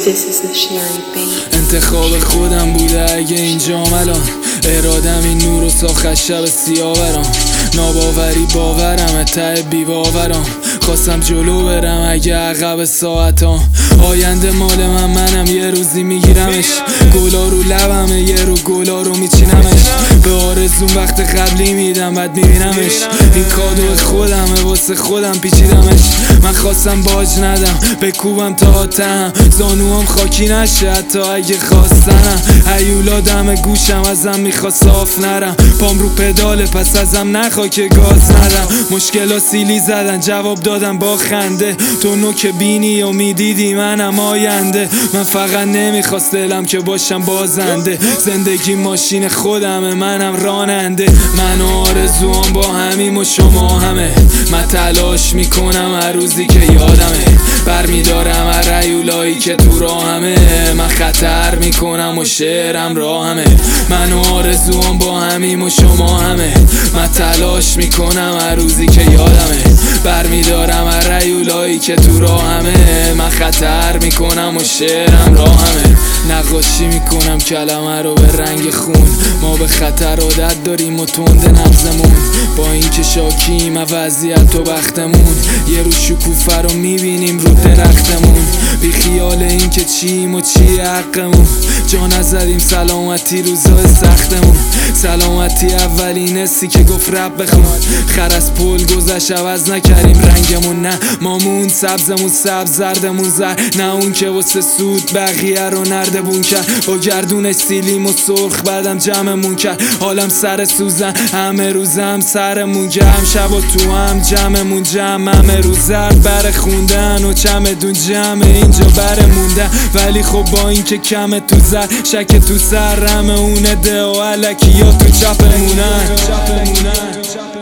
This is the Sherry Beat. انتخاب خودم بوده اگه اینجام الان ارادم این نور و ساخت شب سیاورم ناباوری باورم ته بیباورم خواستم جلو برم اگه عقب ساعتام آینده مال منم یه روزی میگیرمش گلا رو لبمه یه رو گلا رو میچینمش به آرزون وقت قبلی میدم بعد میبینمش این کادو خودمه واسه خودم پیچیدمش من خواستم باج ندم بکوبم تا تهم زانوام خاکی نشه حتی اگه خواستنم هیولا دم گوشم ازم میخواست صاف نرم پام رو پداله پس ازم نخوا که گاز ندم مشکلا سیلی زدن جواب دادم با خنده تو نوک بینی و میدیدی منم آینده من فقط نمیخواست دلم که باشم بازنده زندگی ماشین خودمه منم راننده من و آرزوام با همیم و شما همه من تلاش میکنم هر روزی که یادمه برمیدارم هر ریولایی که تو راهمه من خطر میکنم و شعرم راهمه من و آرزوام با همیم و شما همه من تلاش میکنم هر روزی که یادمه برمیدارم هر ریولایی که تو راهمه من خطر میکنم و شعرم راهمه نقاشی میکنم کلمه رو به رنگ خون ما به خطر عادت داریم و تند نبضمون با اینکه شاکیم وضعیت و بختمون یه رو شکوفه رو میبینیم رو درختمون بی خیال اینکه چیم و چی حقمون جا نزدیم سلامتی روزای سختمون سلامتی اولین حسی که گفت رب بخون خر از پل گذشت عوض نکردیم رنگمون نه مامون سبزمون سبز زردمون زر نه اون که واسه سود بقیه رو نردبون کرد با گردونش سیلیم و سرخ بعدم جمعمون کرد حالم سر سوزن همه روزم سرمون گرم شب و تو هم جمعمون جمع همه روز زرد بر خوندن و چمدون جمع اینجا بر موندن ولی خب با این که کم تو زر شک تو سرمه اونه ده و علکی یا تو چپمونن